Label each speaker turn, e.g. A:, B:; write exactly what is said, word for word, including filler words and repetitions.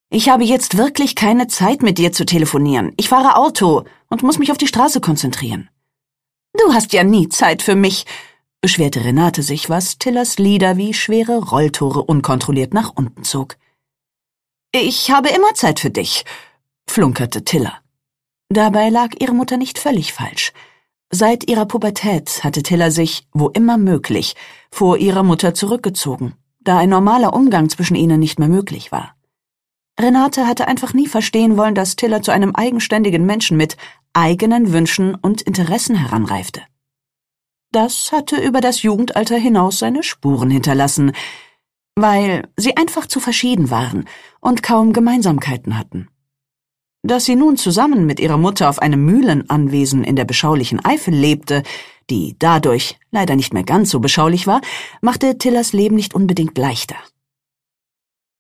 A: »Ich habe jetzt wirklich keine Zeit, mit dir zu telefonieren. Ich fahre Auto und muss mich auf die Straße konzentrieren.« »Du hast ja nie Zeit für mich«, beschwerte Renate sich, was Tillers Lider wie schwere Rolltore unkontrolliert nach unten zog. »Ich habe immer Zeit für dich«, flunkerte Tiller. Dabei lag ihre Mutter nicht völlig falsch. Seit ihrer Pubertät hatte Tiller sich, wo immer möglich, vor ihrer Mutter zurückgezogen, da ein normaler Umgang zwischen ihnen nicht mehr möglich war. Renate hatte einfach nie verstehen wollen, dass Tiller zu einem eigenständigen Menschen mit eigenen Wünschen und Interessen heranreifte. Das hatte über das Jugendalter hinaus seine Spuren hinterlassen, weil sie einfach zu verschieden waren und kaum Gemeinsamkeiten hatten. Dass sie nun zusammen mit ihrer Mutter auf einem Mühlenanwesen in der beschaulichen Eifel lebte, die dadurch leider nicht mehr ganz so beschaulich war, machte Tillers Leben nicht unbedingt leichter.